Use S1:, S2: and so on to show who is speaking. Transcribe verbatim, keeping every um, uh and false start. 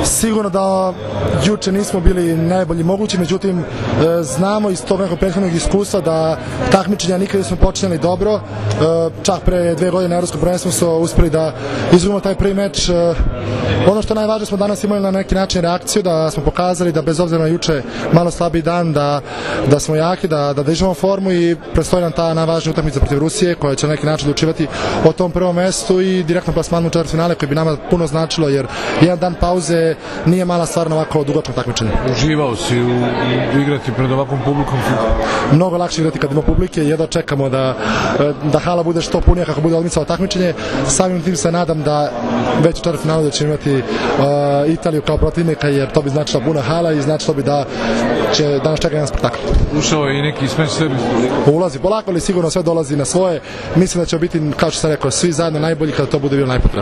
S1: Sigurno da juče nismo bili najbolji mogući, međutim znamo iz tog nekog prethodnog iskustva da takmičenja nikada nismo počinjali dobro. Čak pre dve godine na Evropskom prvenstvu smo uspeli da izgubimo taj prvi meč. Ono što je najvažnije, smo danas imali na neki način reakciju, da smo pokazali da bez obzira na juče malo slabiji dan, da, da smo jaki, da, da držimo formu i predstoji nam ta najvažnija utakmica protiv Rusije koja će na neki način odlučivati o tom prvom mestu i direktno plasmanu u četvrtfinale koji bi nama puno značilo, jer jedan dan pauze nije mala stvar na ovako dugačkom takmičenju.
S2: Uživao si u, u igrati pred ovakvom publikom?
S1: Mnogo lakše igrati kad ima publike, jedva čekamo da, da hala bude što punija kako bude odmicalo takmičenje. Samim tim se nadam da već u četvrtfinalu da ćemo imati uh, Italiju kao protivnika, jer to bi značila puna hala i značilo bi da će danas čeka jedan spektakl.
S2: Ušao je i neki smash servis.
S1: Ulazi polako, ali sigurno sve dolazi na svoje. Mislim da će biti, kao što sam rekao, svi zajedno najbolji kada to bude bilo najpotrebno.